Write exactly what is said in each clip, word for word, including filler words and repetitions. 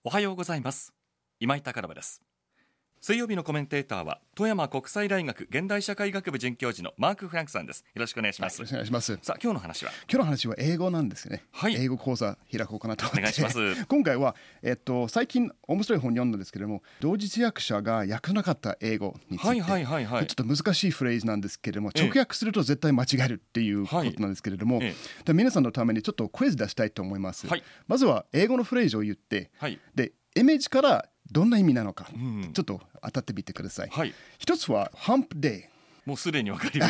おはようございます。今井貴信です。水曜日のコメンテーターは富山国際大学現代社会学部准教授のマーク・フランクさんです。よろしくお願いします。 はい、よろしくお願いします。 さあ今日の話は今日の話は英語なんですね、はい、英語講座開こうかなと思って。 お願いします。 今回は、えっと、最近面白い本読んだんですけれども、同時訳者が訳さなかった英語について、はいはいはいはい、ちょっと難しいフレーズなんですけれども、直訳すると絶対間違えるっていうことなんですけれども、ええ、で皆さんのためにちょっとクイズ出したいと思います、はい、まずは英語のフレーズを言って、はい、でイメージからどんな意味なのか、うん、ちょっと当たってみてください、はい、一つはハンプデイ。 もうすでにわかります、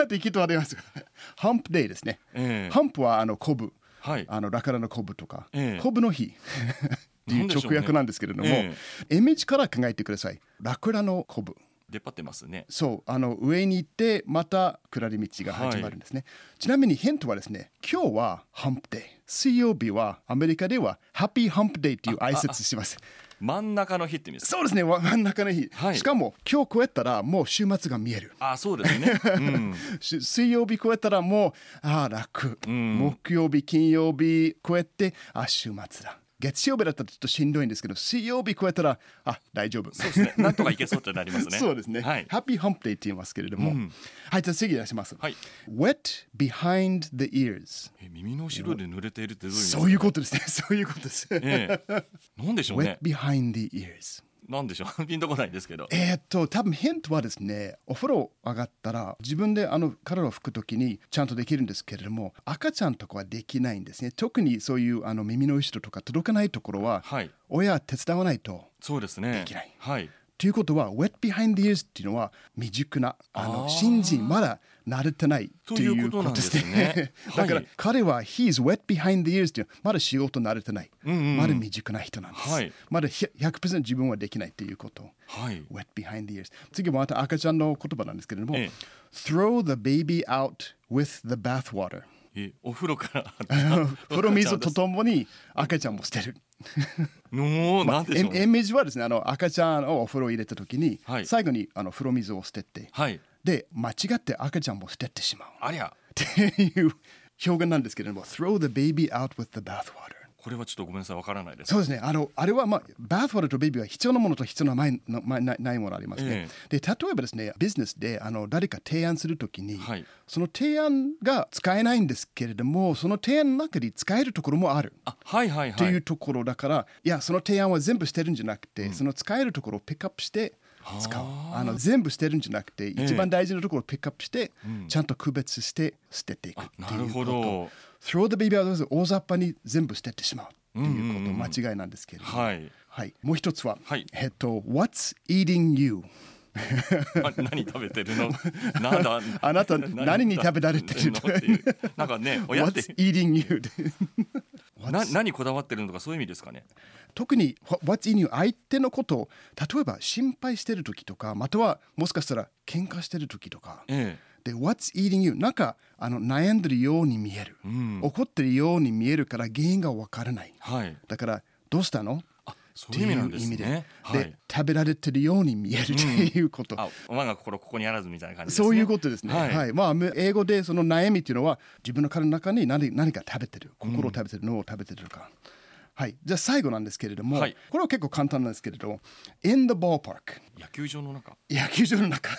できっとありますハンプデイですね、えー、ハンプはあのコブ、はい、あのラクダのコブとか、えー、コブの日っていう直訳なんですけれども、ねえー、イメージから考えてください。ラクダのコブ出っ張ってますね。 そう、あの上に行ってまた下り道が始まるんですね、はい、ちなみにヒントはですね、今日はハンプデイ、水曜日はアメリカではハッピーハンプデイっていう挨拶します。 真ん中の日って意味ですか？ そうですね、真ん中の日、はい、しかも今日超えたらもう週末が見える。 あ、そうですね、うん、 水曜日超えたらもうあ楽、うん、木曜日金曜日超えてあ週末だ。月曜日だったらちょっとしんどいんですけど、水曜日超えたらあ大丈夫。 そうですね、なんとかいけそうってなりますね。 そうですね、はい、ハッピーハンプデイって言いますけれども、うん、はい、じゃあ次出します、はい、Wet behind the ears。 え耳の後ろで濡れているってどういう意味ですか？ そういうことですね、そういうことです、 ええ、なんでしょうね。 Wet behind the ears なんでしょうピンとこないですけど、 えー、っと多分ヒントはですね、お風呂上がったら自分であの体を拭くときにちゃんとできるんですけれども、赤ちゃんとかはできないんですね。特にそういうあの耳の後ろとか届かないところは、はい、親は手伝わないとできない。 そうですね、はい、 ということは Wet behind the ears っていうのは未熟なあの新人、まだ慣れてないということですね。だから彼は He's wet behind the ears っていうまだ仕事慣れてない、うんうん、まだ未熟な人なんです、はい、まだ ひゃくパーセント 自分はできないということ、はい、Wet behind the ears。 次はまた赤ちゃんの言葉なんですけれども、ええ、Throw the baby out with the bathwater。 えお風呂から風呂水とともに赤ちゃんも捨てるのなんでしょう、ね、 まあ、イメージはですね、あの赤ちゃんをお風呂入れた時に、はい、最後にあの風呂水を捨てて、はい、で間違って赤ちゃんも捨ててしまうありゃっていう表現なんですけれども、 Throw the baby out with the bathwater。 これはちょっとごめんなさい、わからないです。 そうですね、あのあれは、まあ、バスワーターとベイビーは必要なものと必要なないないないものありますね、えー、で例えばですね、ビジネスであの誰か提案するときに、はい、その提案が使えないんですけれども、その提案の中に使えるところもある、あ、はいはいはい、というところだから、いやその提案は全部捨てるんじゃなくて、うん、その使えるところをピックアップして使う。あの全部捨てるんじゃなくて、一番大事なところをピックアップして、えー、ちゃんと区別して捨てていくっていうこと。なるほど。Throw the baby out 大雑把に全部捨ててしまうっていうこと、間違いなんですけれども、はいはい、もう一つは、はい、えっと What's eating you？ 何食べてるの？なんだあなた何に食べられてるの？ なんかね、親って What's eating you？ な何こだわってるのか、そういう意味ですかね。 特に What's in you、 相手のことを例えば心配してる時とか、またはもしかしたら喧嘩してる時とか、ええで What's eating you？ なんかあの悩んでるように見える、うん、怒ってるように見えるから原因がわからない、はい、だからどうしたの？あ、そういう意味なんですね。で、はい、食べられてるように見えるということ、うん、あ、我が心ここにあらずみたいな感じですね。 そういうことですね、はいはい、まあ、英語でその悩みっていうのは自分の体の中に 何, 何か食べてる、心を食べてる、脳を食べてるとか、はい、じゃあ最後なんですけれども、はい、これは結構簡単なんですけれど、In the ballpark、 野球場の中野球場の中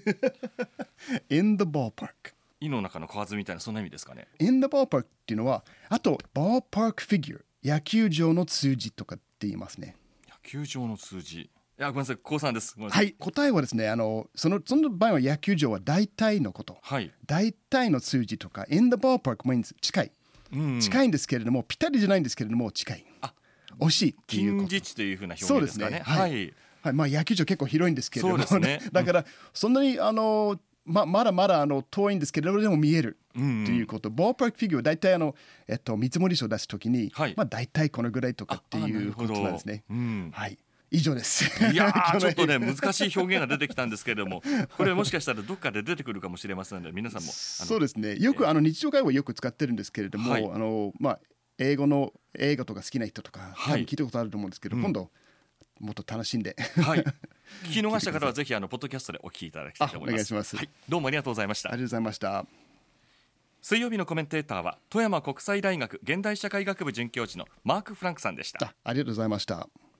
In the ballpark、 胃の中の蛙みたいな、そんな意味ですかね。 In the ballpark っていうのは、あと ballpark figure、 野球場の数字とかって言いますね。 野球場の数字、いやごめんなさい、高さんです。 はい、答えはですね、あのそのその場合は野球場は大体のこと、はい、大体の数字とか In the ballpark means 近い、うん、近いんですけれども、ぴったりじゃないんですけれども近い、あ、惜しいっていうこと、 近似値というふうな表現ですかね。 はい、はいはい、まあ、野球場結構広いんですけれども、そうですね、だからそんなにあの、ま, まだまだあの遠いんですけれども、でも見えるということ、うんうん、ボールパークフィギュア大体あの、えっと、見積もり書を出すときに、はい、まあ、大体このぐらいとかっていうことなんですね、うん、はい、以上です。 いやちょっとね難しい表現が出てきたんですけれども、これもしかしたらどっかで出てくるかもしれませんので、皆さんもそうですね、よくあの日常会話よく使ってるんですけれども、はい、あのまあ、英語の映画とか好きな人とか、はい、聞いたことあると思うんですけど、うん、今度もっと楽しんで、はい、 聞き逃した方はぜひあのポッドキャストでお聞きいただきたいと思います。 お願いします、 はい、どうもありがとうございました。 ありがとうございました。 水曜日のコメンテーターは富山国際大学現代社会学部准教授のマーク・フランクさんでした。 あ、ありがとうございました。